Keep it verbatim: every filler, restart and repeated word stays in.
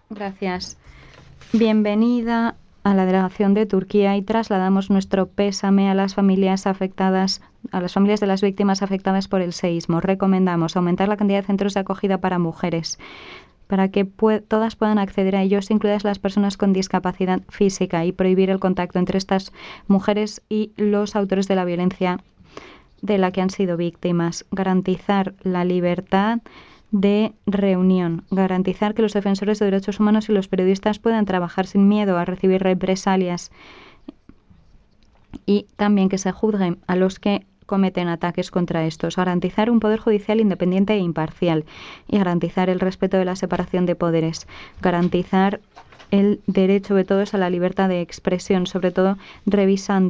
Gracias. Bienvenida a la delegación de Turquía y trasladamos nuestro pésame a las familias afectadas, a las familias de las víctimas afectadas por el seísmo. Recomendamos aumentar la cantidad de centros de acogida para mujeres, para que pue- todas puedan acceder a ellos, incluidas las personas con discapacidad física, y prohibir el contacto entre estas mujeres y los autores de la violencia de la que han sido víctimas. Garantizar la libertad de reunión, garantizar que los defensores de derechos humanos y los periodistas puedan trabajar sin miedo a recibir represalias, y también que se juzguen a los que cometen ataques contra estos, garantizar un poder judicial independiente e imparcial y garantizar el respeto de la separación de poderes, garantizar el derecho de todos a la libertad de expresión, sobre todo revisando